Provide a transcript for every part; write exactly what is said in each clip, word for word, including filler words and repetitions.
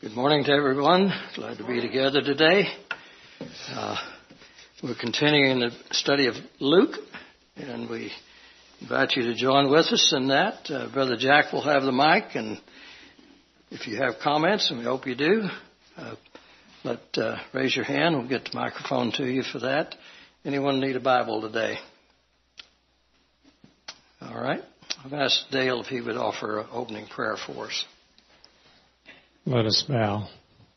Good morning to everyone. Glad to be together today. Uh, we're continuing the study of Luke, and we invite you to join with us in that. Uh, Brother Jack will have the mic, and if you have comments, and we hope you do, uh, let uh, raise your hand. We'll get the microphone to you for that. Anyone need a Bible today? All right. I've asked Dale if he would offer an opening prayer for us. Let us bow.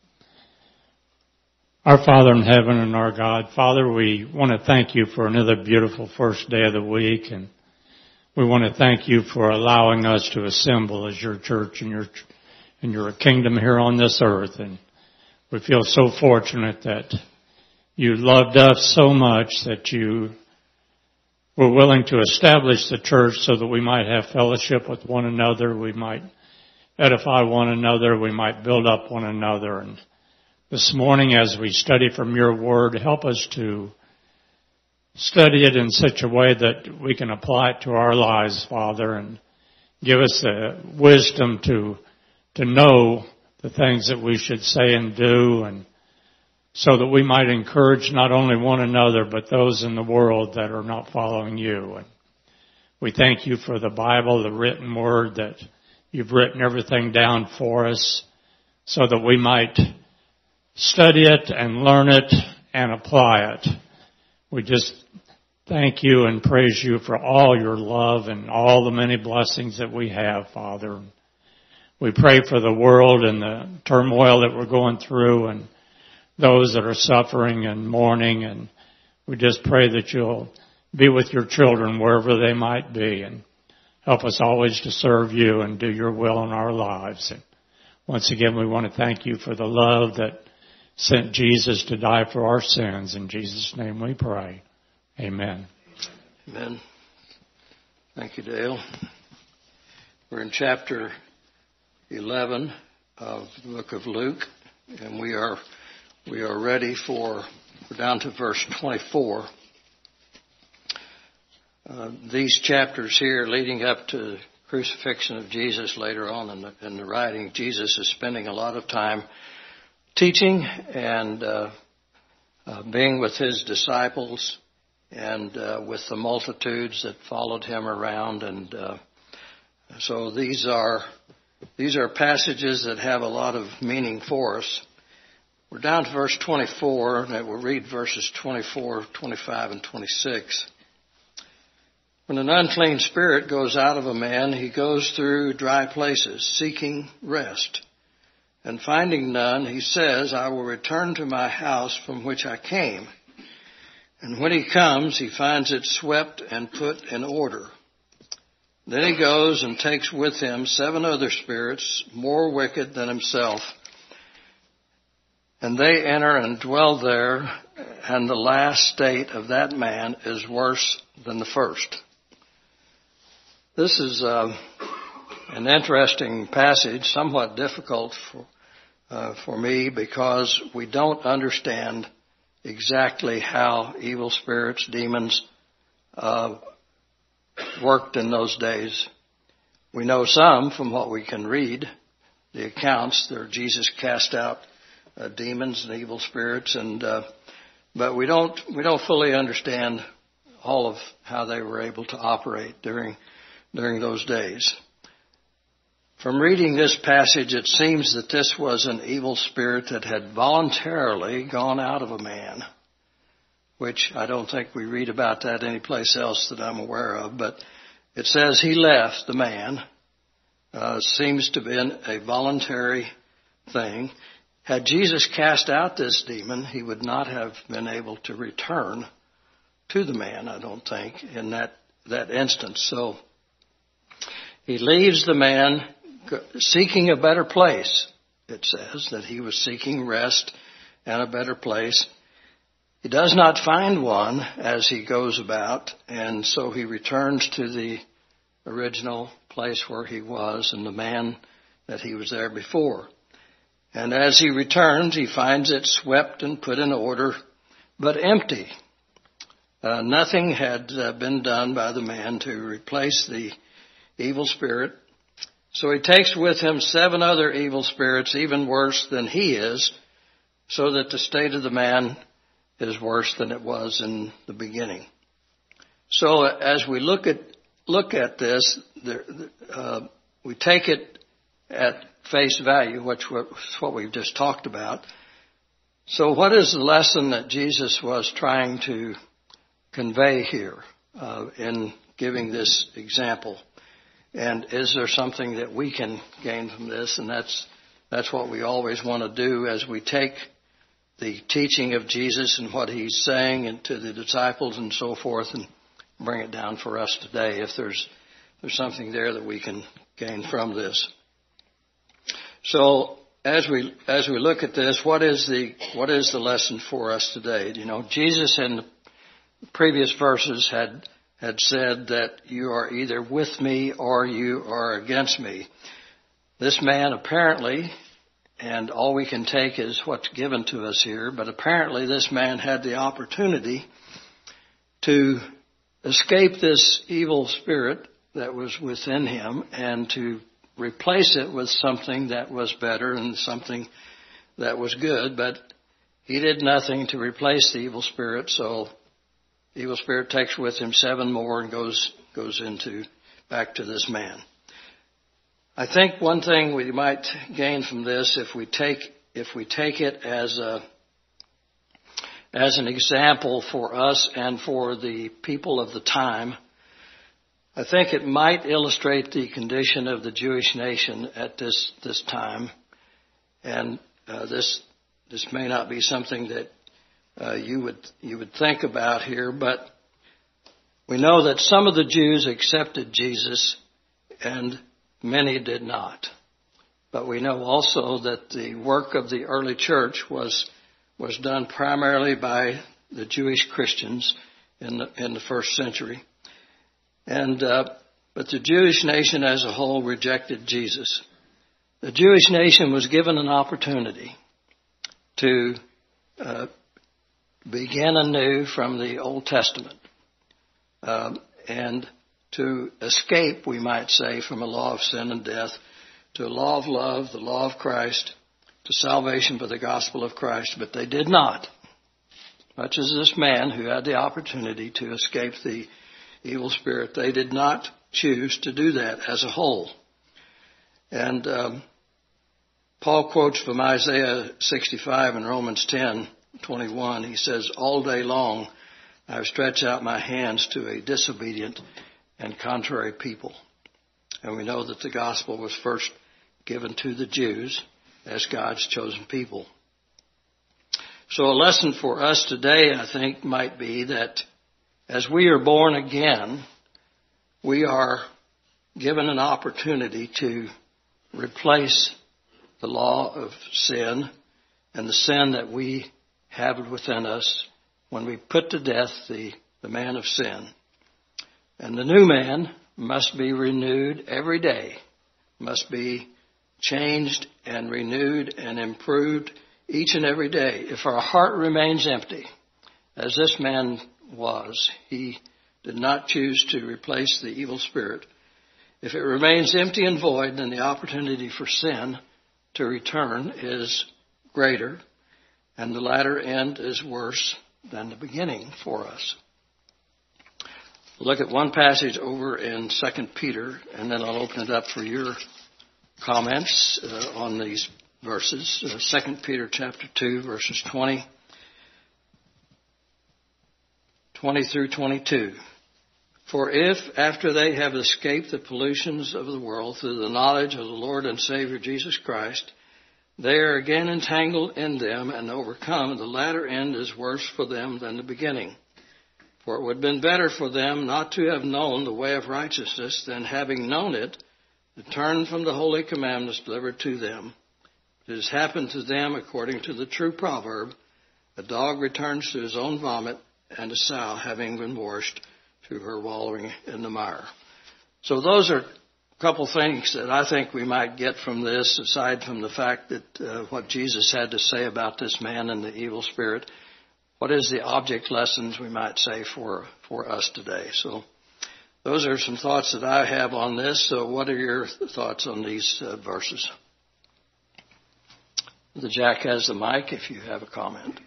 Our Father in heaven and our God, Father, we want to thank you for another beautiful first day of the week, and we want to thank you for allowing us to assemble as your church and your and your kingdom here on this earth. And we feel so fortunate that you loved us so much that you were willing to establish the church so that we might have fellowship with one another, we might edify one another, we might build up one another. And this morning as we study from your word, help us to study it in such a way that we can apply it to our lives, Father, and give us the wisdom to to know the things that we should say and do, and so that we might encourage not only one another but those in the world that are not following you. And we thank you for the Bible, the written word, that you've written everything down for us so that we might study it and learn it and apply it. We just thank you and praise you for all your love and all the many blessings that we have, Father. We pray for the world and the turmoil that we're going through and those that are suffering and mourning, and we just pray that you'll be with your children wherever they might be, and help us always to serve you and do your will in our lives. And once again, we want to thank you for the love that sent Jesus to die for our sins. In Jesus' name we pray. Amen. Amen. Thank you, Dale. We're in chapter eleven of the book of Luke, and we are we are ready for, we're down to verse twenty-four. Uh, these chapters here leading up to the crucifixion of Jesus later on in the, in the writing, Jesus is spending a lot of time teaching and uh, uh, being with his disciples and uh, with the multitudes that followed him around. And uh, so these are these are passages that have a lot of meaning for us. We're down to verse twenty-four, and we'll read verses twenty-four, twenty-five, and twenty-six. When an unclean spirit goes out of a man, he goes through dry places, seeking rest. And finding none, he says, I will return to my house from which I came. And when he comes, he finds it swept and put in order. Then he goes and takes with him seven other spirits, more wicked than himself. And they enter and dwell there, and the last state of that man is worse than the first. This is uh, an interesting passage, somewhat difficult for, uh, for me because we don't understand exactly how evil spirits, demons, uh, worked in those days. We know some from what we can read, the accounts there. Jesus cast out uh, demons and evil spirits, and uh, but we don't we don't fully understand all of how they were able to operate during. during those days. From reading this passage, it seems that this was an evil spirit that had voluntarily gone out of a man, which I don't think we read about that anyplace else that I'm aware of, but it says he left the man. Uh, seems to have been a voluntary thing. Had Jesus cast out this demon, he would not have been able to return to the man, I don't think, in that, that instance. So he leaves the man seeking a better place. It says that he was seeking rest and a better place. He does not find one as he goes about, and so he returns to the original place where he was and the man that he was there before. And as he returns, he finds it swept and put in order, but empty. Uh, nothing had uh, been done by the man to replace the evil spirit. So he takes with him seven other evil spirits, even worse than he is, so that the state of the man is worse than it was in the beginning. So as we look at look at this, uh, we take it at face value, which was what we've just talked about. So what is the lesson that Jesus was trying to convey here uh, in giving this example? And is there something that we can gain from this? And that's that's what we always want to do as we take the teaching of Jesus and what he's saying and to the disciples and so forth and bring it down for us today, if there's there's something there that we can gain from this. So as we as we look at this, what is the what is the lesson for us today? You know, Jesus in the previous verses had had said that you are either with me or you are against me. This man apparently, and all we can take is what's given to us here, but apparently this man had the opportunity to escape this evil spirit that was within him and to replace it with something that was better and something that was good, but he did nothing to replace the evil spirit, so the evil spirit takes with him seven more and goes goes into back to this man. I think one thing we might gain from this, if we take if we take it as a as an example for us and for the people of the time, I think it might illustrate the condition of the Jewish nation at this this time, and uh, this this may not be something that uh, you would you would think about here, but we know that some of the Jews accepted Jesus and many did not. But we know also that the work of the early church was was done primarily by the Jewish Christians in the in the first century. And uh, but the Jewish nation as a whole rejected Jesus. The Jewish nation was given an opportunity to uh, begin anew from the Old Testament uh, and to escape, we might say, from a law of sin and death to a law of love, the law of Christ, to salvation by the gospel of Christ. But they did not, much as this man who had the opportunity to escape the evil spirit. They did not choose to do that as a whole. And um, Paul quotes from Isaiah sixty-five and Romans ten twenty-one. He says, "All day long I have stretched out my hands to a disobedient and contrary people." And we know that the gospel was first given to the Jews as God's chosen people. So a lesson for us today, I think, might be that as we are born again, we are given an opportunity to replace the law of sin and the sin that we have within us when we put to death the, the man of sin. And the new man must be renewed every day, must be changed and renewed and improved each and every day. If our heart remains empty, as this man was, he did not choose to replace the evil spirit. If it remains empty and void, then the opportunity for sin to return is greater, and the latter end is worse than the beginning for us. Look at one passage over in Second Peter, and then I'll open it up for your comments uh, on these verses. Uh, Second Peter chapter two, verses twenty, twenty through twenty-two. "For if, after they have escaped the pollutions of the world through the knowledge of the Lord and Savior Jesus Christ, they are again entangled in them and overcome, the latter end is worse for them than the beginning. For it would have been better for them not to have known the way of righteousness than, having known it, to turn from the holy commandments delivered to them. It has happened to them according to the true proverb, a dog returns to his own vomit, and a sow, having been washed, to her wallowing in the mire." So those are a couple things that I think we might get from this, aside from the fact that uh, what Jesus had to say about this man and the evil spirit. What is the object lessons, we might say, for, for us today? So those are some thoughts that I have on this. So what are your thoughts on these uh, verses? The Jack has the mic if you have a comment.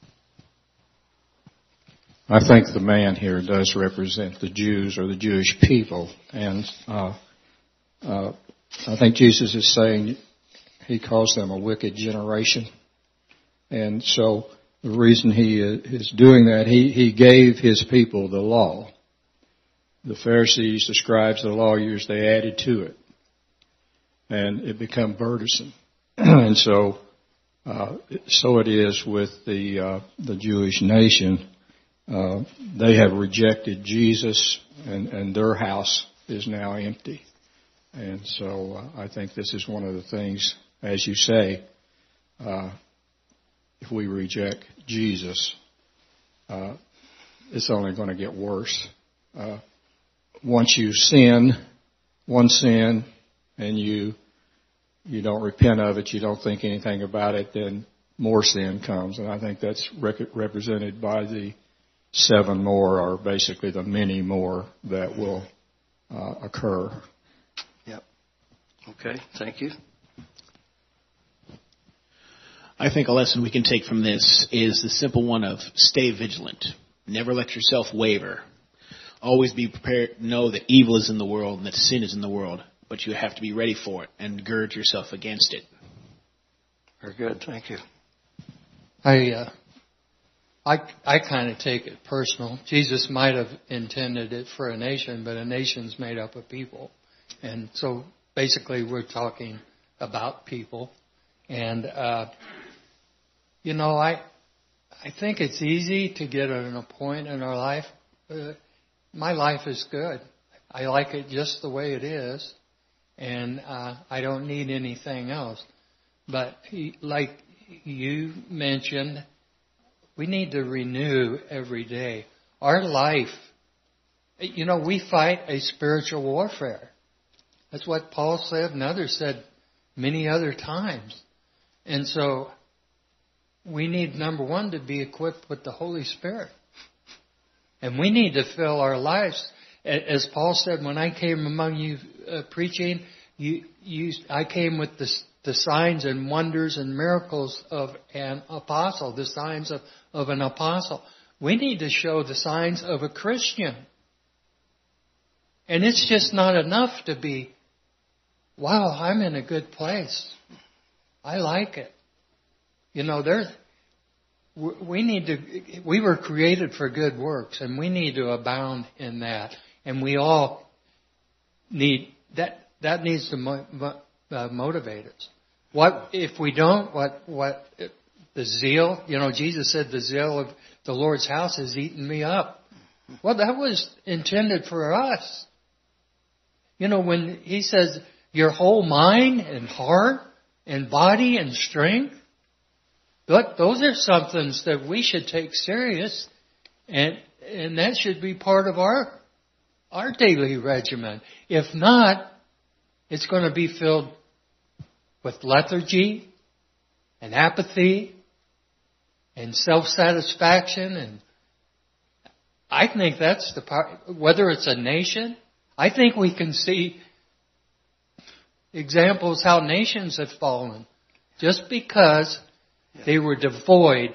I think the man here does represent the Jews or the Jewish people. And uh, uh, I think Jesus is saying he calls them a wicked generation. And so the reason he is doing that, he, he gave his people the law. The Pharisees, the scribes, the lawyers, they added to it. And it became burdensome. And so uh, so it is with the uh, the Jewish nation. Uh, they have rejected Jesus, and, and their house is now empty. And so uh, I think this is one of the things, as you say, uh, if we reject Jesus, uh, it's only going to get worse. Uh, once you sin, one sin, and you you don't repent of it, you don't think anything about it, then more sin comes. And I think that's rec- represented by the seven more, or basically the many more that will uh, occur. Yep. Okay, thank you. I think a lesson we can take from this is the simple one of stay vigilant. Never let yourself waver. Always be prepared. Know that evil is in the world and that sin is in the world, but you have to be ready for it and gird yourself against it. Very good. Thank you. I uh, I I kind of take it personal. Jesus might have intended it for a nation, but a nation's made up of people, and so basically we're talking about people. And uh, you know, I I think it's easy to get at a point in our life. Uh, my life is good. I like it just the way it is, and uh, I don't need anything else. But he, like you mentioned, we need to renew every day. Our life, you know, we fight a spiritual warfare. That's what Paul said and others said many other times. And so we need, number one, to be equipped with the Holy Spirit. And we need to fill our lives. As Paul said, when I came among you uh, preaching, you, you, I came with the, the signs and wonders and miracles of an apostle, the signs of, of an apostle. We need to show the signs of a Christian. And it's just not enough to be, wow, I'm in a good place. I like it. You know, there's, we need to, we were created for good works, and we need to abound in that. And we all need, that, that needs to mo- uh, motivate us. What, if we don't, what, what, the zeal, you know, Jesus said the zeal of the Lord's house has eaten me up. Well, that was intended for us. You know, when he says your whole mind and heart and body and strength, but those are something that we should take serious, and and that should be part of our our daily regimen. If not, it's going to be filled with lethargy and apathy and self-satisfaction. And I think that's the part, whether it's a nation, I think we can see examples how nations have fallen just because they were devoid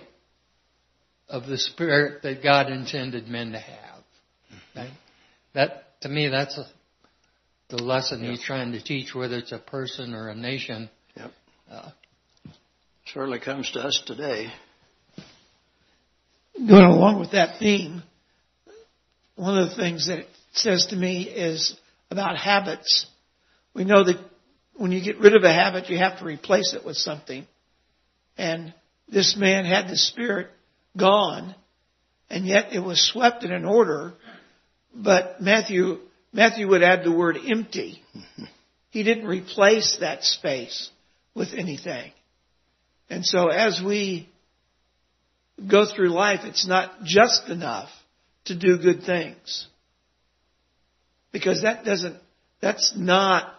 of the spirit that God intended men to have. Okay? That, to me, that's a, the lesson yep. he's trying to teach, whether it's a person or a nation. Yep. Uh, Surely comes to us today. Going along with that theme, one of the things that it says to me is about habits. We know that when you get rid of a habit, you have to replace it with something. And this man had the spirit gone, and yet it was swept in an order. But Matthew Matthew would add the word empty. He didn't replace that space with anything. And so as we go through life, it's not just enough to do good things. Because that doesn't, that's not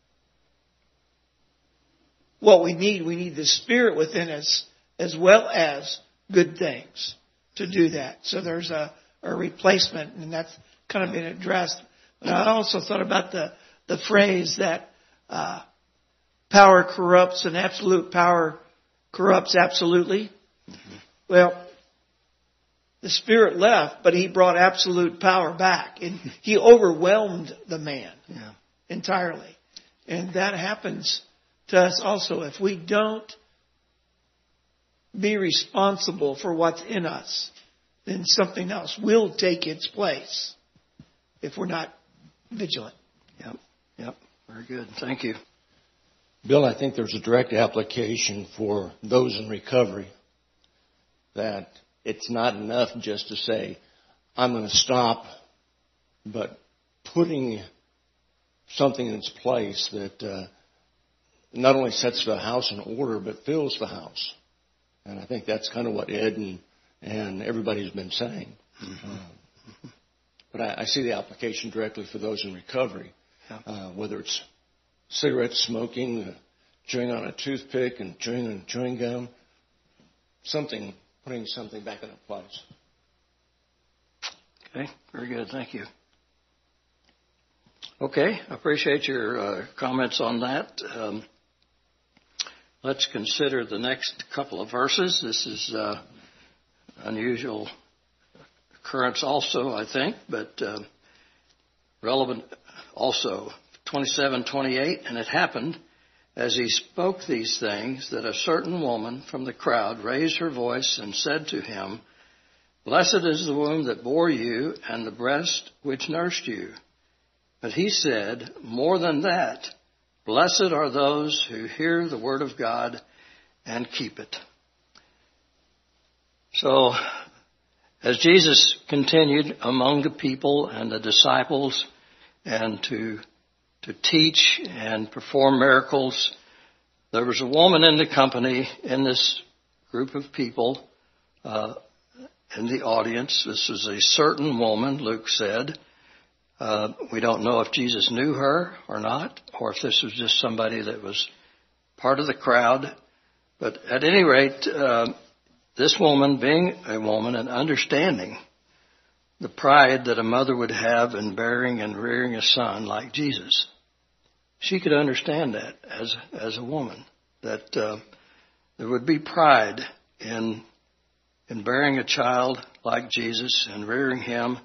what we need. We need the Spirit within us as well as good things to do that. So there's a, a replacement, and that's kind of been addressed. And I also thought about the, the phrase that uh, power corrupts and absolute power corrupts absolutely. Mm-hmm. Well, the Spirit left, but He brought absolute power back. And He overwhelmed the man yeah. entirely. And that happens to us also. If we don't be responsible for what's in us, then something else will take its place if we're not vigilant. Yep, yep, very good. Thank you. Bill, I think there's a direct application for those in recovery that it's not enough just to say, I'm going to stop, but putting something in its place that uh, not only sets the house in order, but fills the house. And I think that's kind of what Ed and, and everybody's been saying. Mm-hmm. Uh, but I, I see the application directly for those in recovery, yeah. uh, whether it's cigarette smoking, uh, chewing on a toothpick and chewing on chewing gum, something, putting something back in its place. Okay, very good. Thank you. Okay, I appreciate your uh, comments on that. Um, let's consider the next couple of verses. This is uh, unusual occurrence also, I think, but uh, relevant also. twenty-seven, twenty-eight, and it happened as he spoke these things that a certain woman from the crowd raised her voice and said to him, Blessed is the womb that bore you and the breast which nursed you. But he said, more than that, blessed are those who hear the word of God and keep it. So, as Jesus continued among the people and the disciples and to to teach and perform miracles, there was a woman in the company, in this group of people, uh, in the audience. This was a certain woman, Luke said. Uh, we don't know if Jesus knew her or not, or if this was just somebody that was part of the crowd. But at any rate, uh, this woman, being a woman and understanding the pride that a mother would have in bearing and rearing a son like Jesus, she could understand that as as a woman, that uh, there would be pride in in bearing a child like Jesus and rearing him.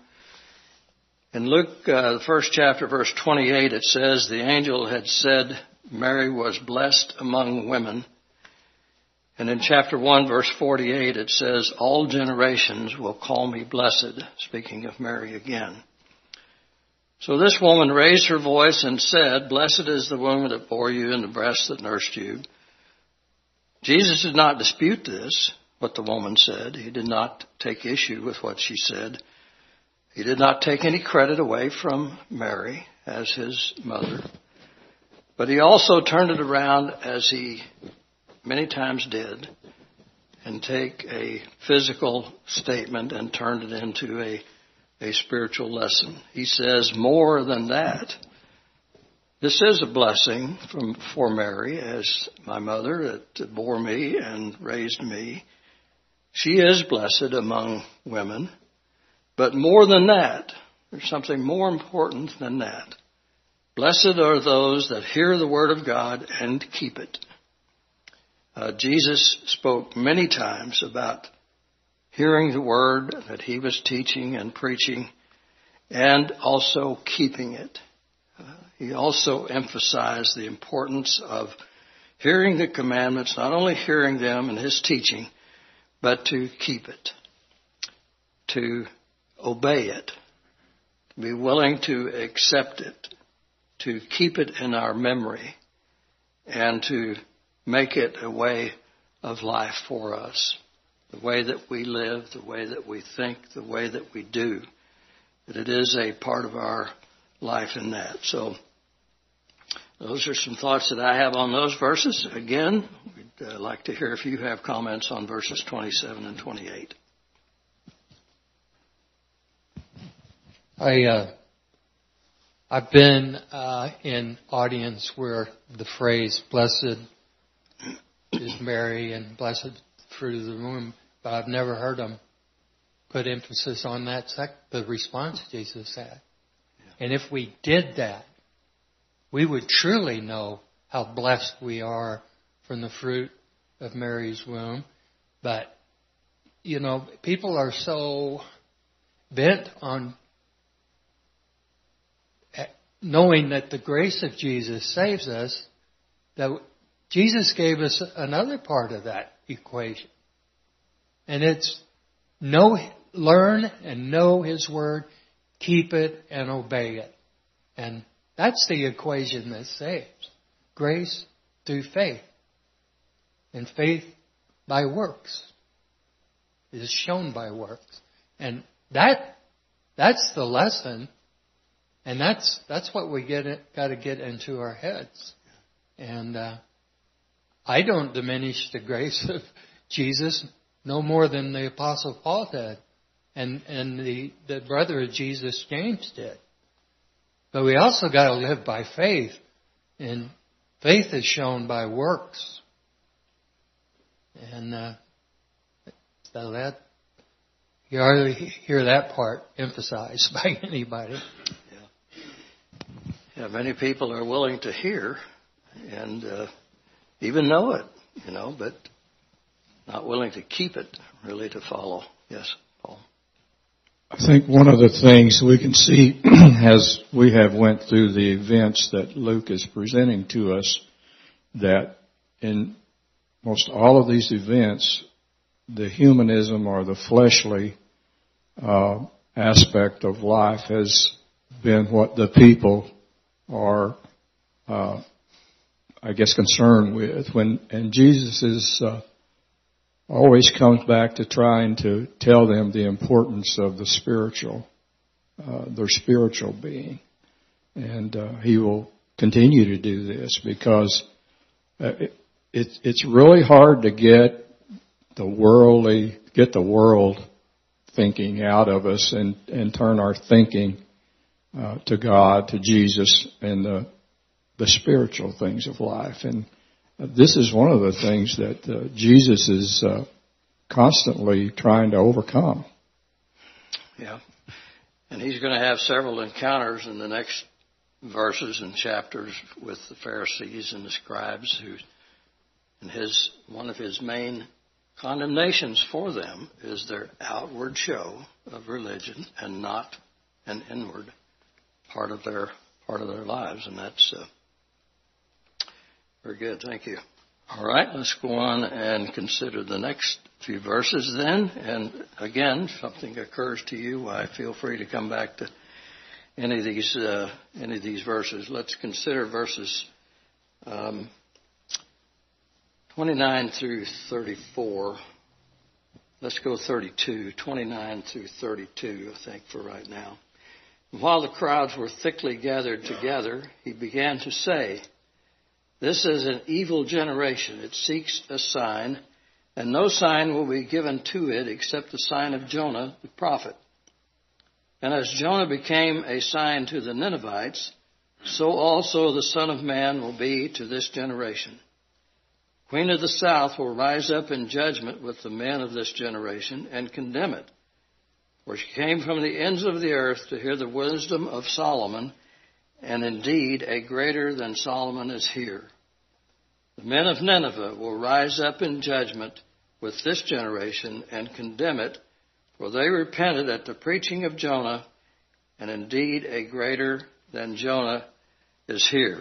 In Luke, uh, the first chapter, verse twenty-eight, it says, the angel had said Mary was blessed among women. And in chapter one, verse forty-eight, it says, all generations will call me blessed, speaking of Mary again. So this woman raised her voice and said, Blessed is the womb that bore you and the breast that nursed you. Jesus did not dispute this, what the woman said. He did not take issue with what she said. He did not take any credit away from Mary as his mother. But he also turned it around, as he many times did, and take a physical statement and turned it into a a spiritual lesson. He says, more than that, this is a blessing from for Mary as my mother that bore me and raised me. She is blessed among women. But more than that, there's something more important than that. Blessed are those that hear the word of God and keep it. Uh, Jesus spoke many times about hearing the word that he was teaching and preaching, and also keeping it. Uh, he also emphasized the importance of hearing the commandments, not only hearing them and his teaching, but to keep it, to obey it, to be willing to accept it, to keep it in our memory, and to make it a way of life for us. The way that we live, the way that we think, the way that we do, that it is a part of our life in that. So those are some thoughts that I have on those verses. Again, we'd uh, like to hear if you have comments on verses twenty-seven and twenty-eight. I, uh, I've been uh, in audience where the phrase "blessed is Mary" and "blessed fruit of the womb," but I've never heard them put emphasis on that sec- the response Jesus had. And if we did that, we would truly know how blessed we are from the fruit of Mary's womb. But, you know, people are so bent on knowing that the grace of Jesus saves us, that Jesus gave us another part of that equation. And it's know, learn and know His Word, keep it and obey it. And that's the equation that saves. Grace through faith. And faith by works. It is shown by works. And that that's the lesson. And that's that's what we get got to get into our heads. And uh, I don't diminish the grace of Jesus no more than the Apostle Paul did, and and the the brother of Jesus, James, did. But we also got to live by faith, and faith is shown by works. And uh, so that you hardly hear that part emphasized by anybody. Yeah, many people are willing to hear and uh, even know it, you know, but not willing to keep it, really to follow. Yes, Paul. I think one of the things we can see as we have went through the events that Luke is presenting to us, that in most all of these events, the humanism or the fleshly uh, aspect of life has been what the people are, uh, I guess, concerned with. When and Jesus is uh, always comes back to trying to tell them the importance of the spiritual, uh, their spiritual being, and uh, He will continue to do this because uh, it, it, it's really hard to get the worldly, get the world thinking out of us and and turn our thinking Uh, to God, to Jesus, and the the spiritual things of life. And uh, this is one of the things that uh, Jesus is uh, constantly trying to overcome. Yeah. And He's going to have several encounters in the next verses and chapters with the Pharisees and the scribes, who, and his one of His main condemnations for them is their outward show of religion and not an inward part of their part of their lives, and that's uh, very good. Thank you. All right, let's go on and consider the next few verses then. And again, if something occurs to you, why feel free to come back to any of these uh, any of these verses. Let's consider verses um, twenty-nine through thirty-four. Let's go thirty-two, twenty-nine through thirty-two, I think, for right now. While the crowds were thickly gathered together, He began to say, "This is an evil generation. It seeks a sign, and no sign will be given to it except the sign of Jonah the prophet. And as Jonah became a sign to the Ninevites, so also the Son of Man will be to this generation. Queen of the South will rise up in judgment with the men of this generation and condemn it. For she came from the ends of the earth to hear the wisdom of Solomon, and indeed a greater than Solomon is here. The men of Nineveh will rise up in judgment with this generation and condemn it, for they repented at the preaching of Jonah, and indeed a greater than Jonah is here."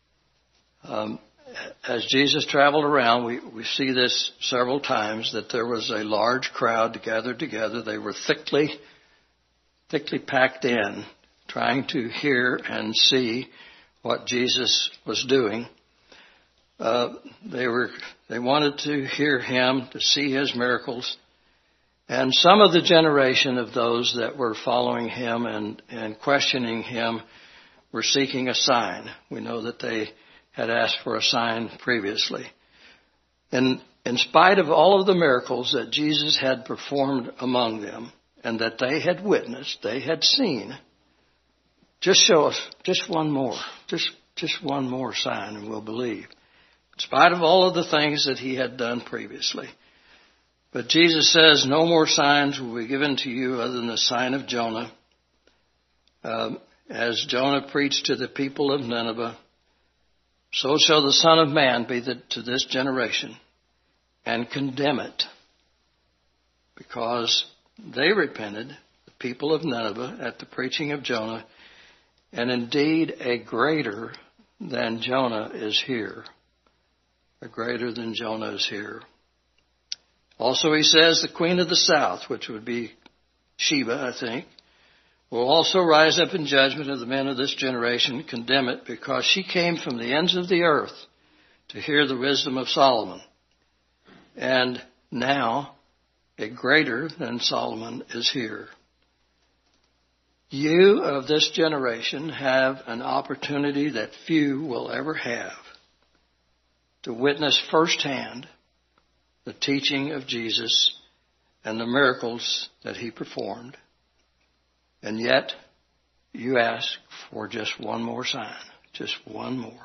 Um, as Jesus traveled around, we, we see this several times, that there was a large crowd gathered together. They were thickly, thickly packed in, trying to hear and see what Jesus was doing. Uh, they were, they wanted to hear Him, to see His miracles. And some of the generation of those that were following Him and, and questioning Him were seeking a sign. We know that they had asked for a sign previously. And in spite of all of the miracles that Jesus had performed among them and that they had witnessed, they had seen, just show us just one more, just, just one more sign and we'll believe. In spite of all of the things that He had done previously. But Jesus says, no more signs will be given to you other than the sign of Jonah. Um, as Jonah preached to the people of Nineveh, so shall the Son of Man be the, to this generation, and condemn it, because they repented, the people of Nineveh, at the preaching of Jonah, and indeed a greater than Jonah is here. A greater than Jonah is here. Also he says the queen of the south, which would be Sheba, I think, will also rise up in judgment of the men of this generation, condemn it, because she came from the ends of the earth to hear the wisdom of Solomon. And now a greater than Solomon is here. You of this generation have an opportunity that few will ever have to witness firsthand the teaching of Jesus and the miracles that he performed. And yet, you ask for just one more sign, just one more.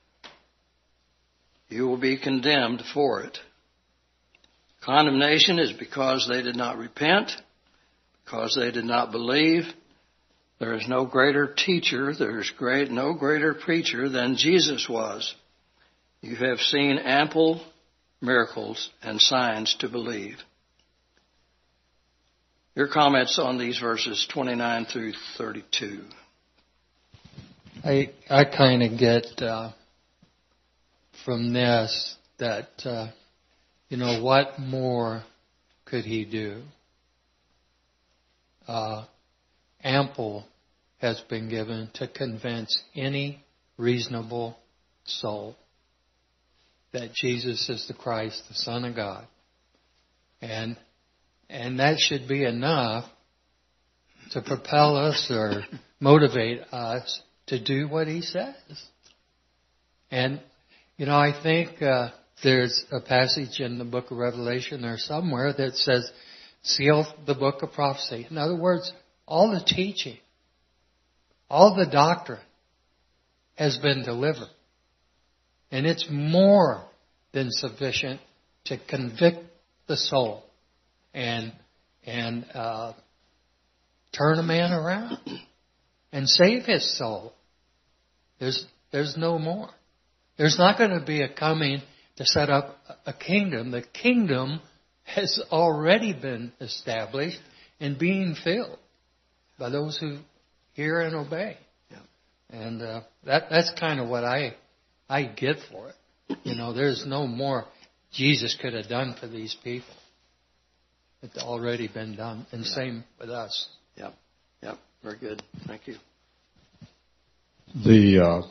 You will be condemned for it. Condemnation is because they did not repent, because they did not believe. There is no greater teacher, there is great, no greater preacher than Jesus was. You have seen ample miracles and signs to believe. Your comments on these verses twenty-nine through thirty-two. I I kind of get uh, from this that, uh, you know, what more could he do? Uh, ample has been given to convince any reasonable soul that Jesus is the Christ, the Son of God. And And that should be enough to propel us or motivate us to do what he says. And, you know, I think uh, there's a passage in the book of Revelation or somewhere that says, seal the book of prophecy. In other words, all the teaching, all the doctrine has been delivered. And it's more than sufficient to convict the soul and and uh, turn a man around and save his soul. There's there's no more. There's not going to be a coming to set up a kingdom. The kingdom has already been established and being filled by those who hear and obey. Yeah. And uh, that that's kind of what I I get for it. You know, there's no more Jesus could have done for these people. It's already been done. And yeah. Same with us. Yep. Yep. Very good. Thank you. The uh,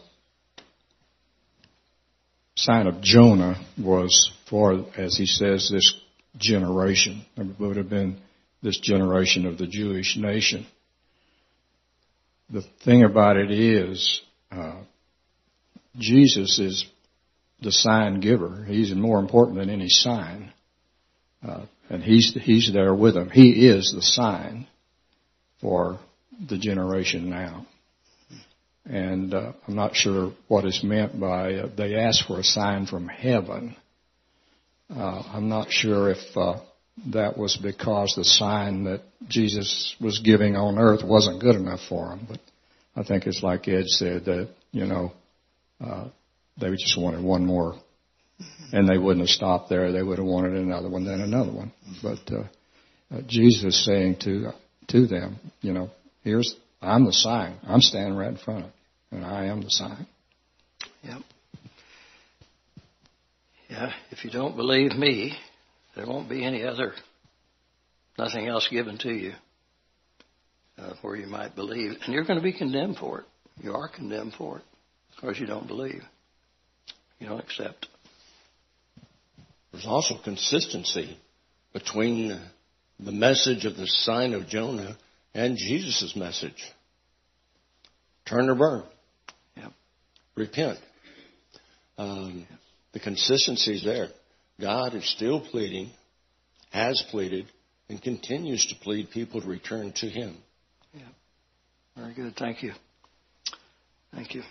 sign of Jonah was for, as he says, this generation. It would have been this generation of the Jewish nation. The thing about it is, uh, Jesus is the sign giver. He's more important than any sign. Uh, and he's he's there with them. He is the sign for the generation now. And uh, I'm not sure what is meant by uh, they asked for a sign from heaven. Uh, I'm not sure if uh, that was because the sign that Jesus was giving on earth wasn't good enough for them. But I think it's like Ed said that, you know, uh, they just wanted one more. And they wouldn't have stopped there. They would have wanted another one, then another one. But uh, uh, Jesus is saying to to them, you know, here's, I'm the sign. I'm standing right in front of you, and I am the sign. Yep. Yeah, if you don't believe me, there won't be any other, nothing else given to you uh, where you might believe. And you're going to be condemned for it. You are condemned for it because you don't believe. You don't accept. There's also consistency between the message of the sign of Jonah and Jesus' message. Turn or burn. Yep. Repent. Um, the consistency is there. God is still pleading, has pleaded, and continues to plead people to return to him. Yeah. Very good. Thank you. Thank you.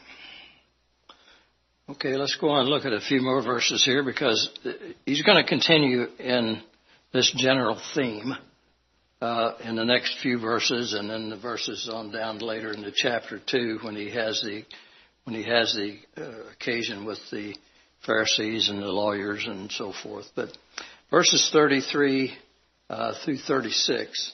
Okay, let's go on and look at a few more verses here because he's going to continue in this general theme uh, in the next few verses, and then the verses on down later in the chapter two, when he has the when he has the uh, occasion with the Pharisees and the lawyers and so forth. But verses thirty-three uh, through thirty-six.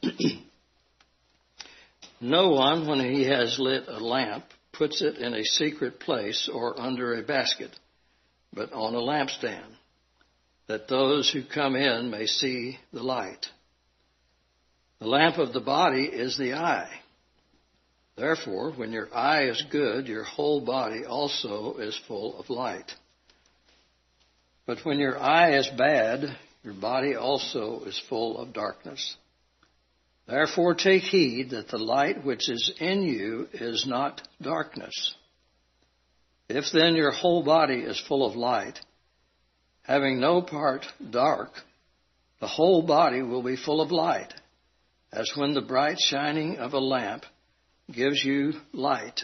No one, when he has lit a lamp, puts it in a secret place or under a basket, but on a lampstand, that those who come in may see the light. The lamp of the body is the eye. Therefore, when your eye is good, your whole body also is full of light. But when your eye is bad, your body also is full of darkness. Therefore take heed that the light which is in you is not darkness. If then your whole body is full of light, having no part dark, the whole body will be full of light, as when the bright shining of a lamp gives you light.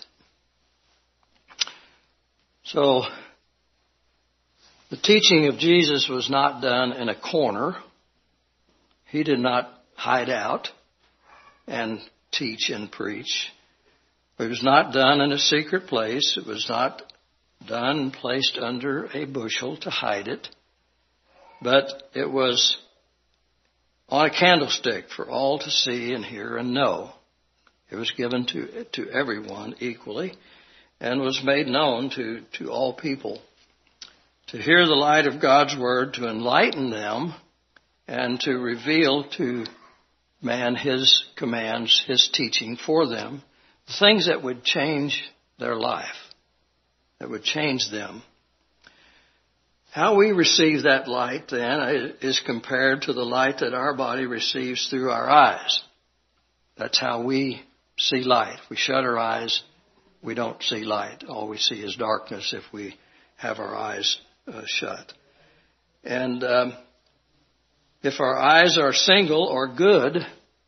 So, the teaching of Jesus was not done in a corner. He did not hide out and teach and preach. It was not done in a secret place. It was not done and placed under a bushel to hide it. But it was on a candlestick for all to see and hear and know. It was given to, to everyone equally and was made known to, to all people. To hear the light of God's Word, to enlighten them, and to reveal to man His commands, His teaching for them, the things that would change their life, that would change them. How we receive that light, then, is compared to the light that our body receives through our eyes. That's how we see light. We shut our eyes, we don't see light. All we see is darkness if we have our eyes uh, shut. And um, if our eyes are single or good,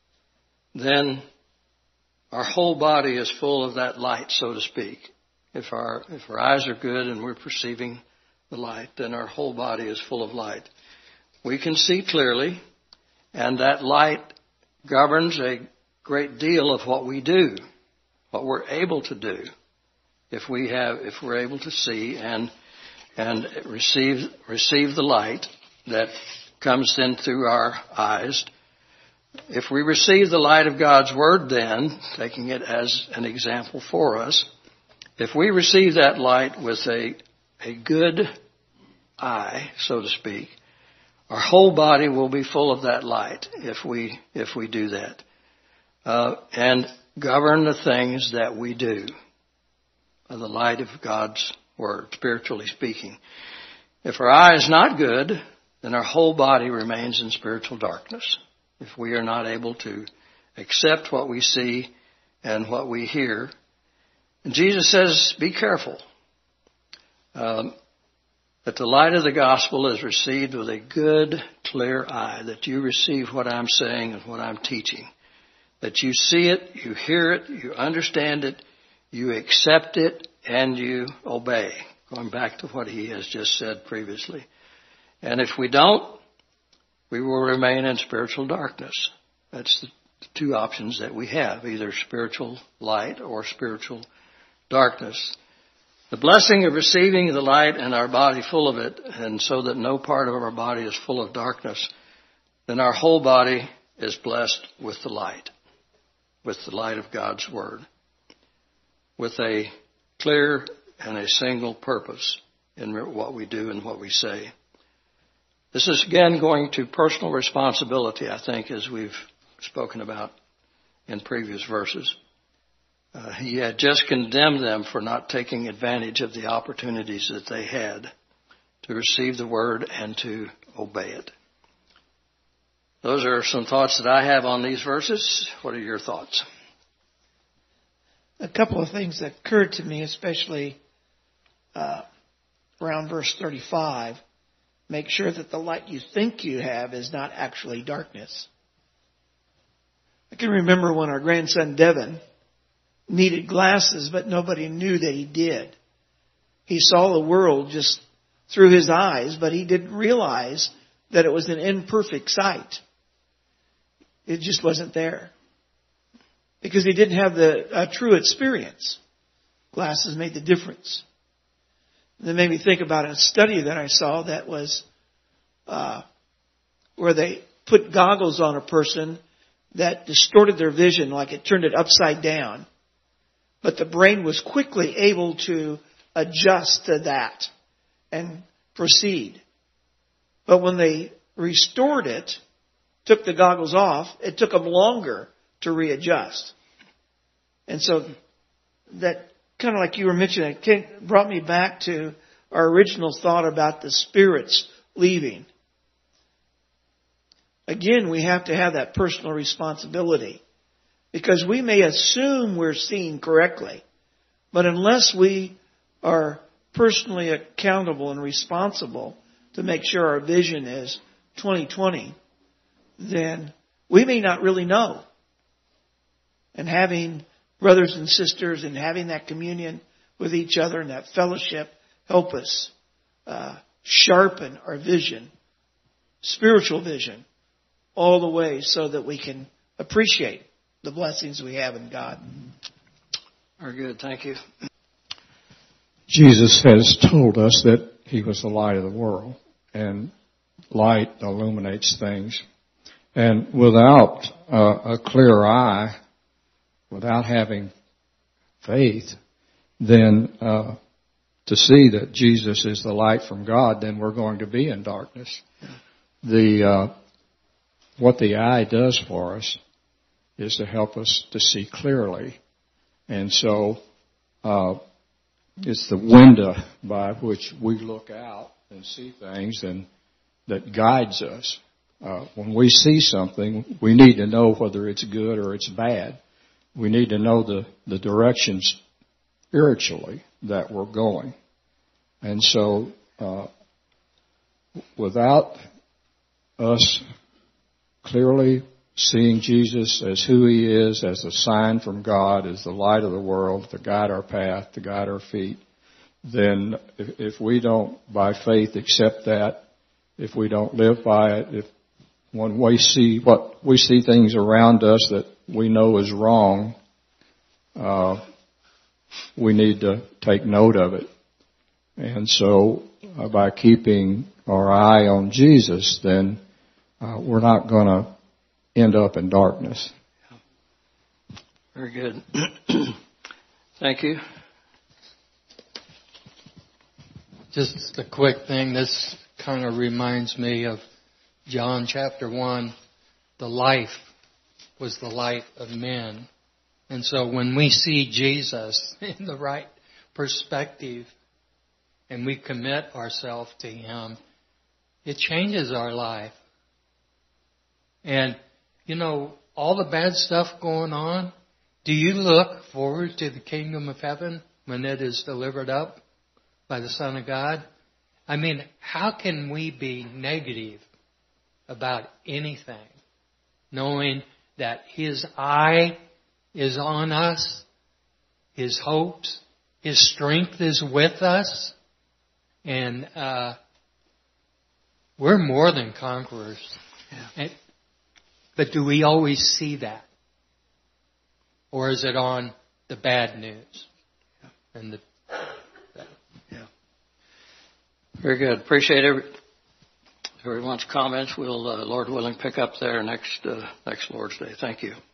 then our whole body is full of that light, so to speak. If our if our eyes are good and we're perceiving the light, then our whole body is full of light. We can see clearly, and that light governs a great deal of what we do, what we're able to do, if we have if we're able to see and and receive receive the light that comes in through our eyes. If we receive the light of God's Word, then, taking it as an example for us, if we receive that light with a, a good eye, so to speak, our whole body will be full of that light if we, if we do that. Uh, and govern the things that we do by the light of God's Word, spiritually speaking. If our eye is not good, then our whole body remains in spiritual darkness. If we are not able to accept what we see and what we hear. And Jesus says, be careful um, that the light of the gospel is received with a good, clear eye, that you receive what I'm saying and what I'm teaching, that you see it, you hear it, you understand it, you accept it, and you obey. Going back to what he has just said previously. And if we don't, we will remain in spiritual darkness. That's the two options that we have, either spiritual light or spiritual darkness. The blessing of receiving the light and our body full of it, and so that no part of our body is full of darkness, then our whole body is blessed with the light, with the light of God's Word, with a clear and a single purpose in what we do and what we say. This is again going to personal responsibility, I think, as we've spoken about in previous verses. Uh, he had just condemned them for not taking advantage of the opportunities that they had to receive the Word and to obey it. Those are some thoughts that I have on these verses. What are your thoughts? A couple of things that occurred to me, especially uh, around verse thirty-five. Make sure that the light you think you have is not actually darkness. I can remember when our grandson Devin needed glasses, but nobody knew that he did. He saw the world just through his eyes, but he didn't realize that it was an imperfect sight. It just wasn't there. Because he didn't have the uh, true experience. Glasses made the difference. And it made me think about a study that I saw that was uh, where they put goggles on a person that distorted their vision, like it turned it upside down. But the brain was quickly able to adjust to that and proceed. But when they restored it, took the goggles off, it took them longer to readjust. And so that, kind of like you were mentioning, it brought me back to our original thought about the spirits leaving. Again, we have to have that personal responsibility. Because we may assume we're seeing correctly, but unless we are personally accountable and responsible to make sure our vision is twenty twenty, then we may not really know. And having brothers and sisters and having that communion with each other and that fellowship help us uh, sharpen our vision, spiritual vision, all the way so that we can appreciate the blessings we have in God. Very good. Thank you. Jesus has told us that he was the light of the world, and light illuminates things. And without uh, a clear eye, without having faith, then uh, to see that Jesus is the light from God, then we're going to be in darkness. The uh, what the eye does for us is to help us to see clearly. And so uh, it's the window by which we look out and see things and that guides us. Uh, when we see something, we need to know whether it's good or it's bad. We need to know the, the directions spiritually that we're going. And so uh, without us clearly seeing Jesus as who he is, as a sign from God, as the light of the world, to guide our path, to guide our feet, then if, if we don't, by faith, accept that, if we don't live by it, if when we see what we see things around us that we know is wrong, uh, we need to take note of it. And so, uh, by keeping our eye on Jesus, then uh, we're not going to end up in darkness. Very good. Thank you. Just a quick thing. This kind of reminds me of John chapter one. The life was the light of men. And so when we see Jesus in the right perspective and we commit ourselves to him, it changes our life. And you know, all the bad stuff going on, do you look forward to the kingdom of heaven when it is delivered up by the Son of God? I mean, how can we be negative about anything, knowing that his eye is on us, his hopes, his strength is with us, and uh, we're more than conquerors. Yeah. And, But do we always see that? Or is it on the bad news? And the, yeah. Very good. Appreciate every, everyone's comments. We'll, uh, Lord willing, pick up there next uh, next Lord's Day. Thank you.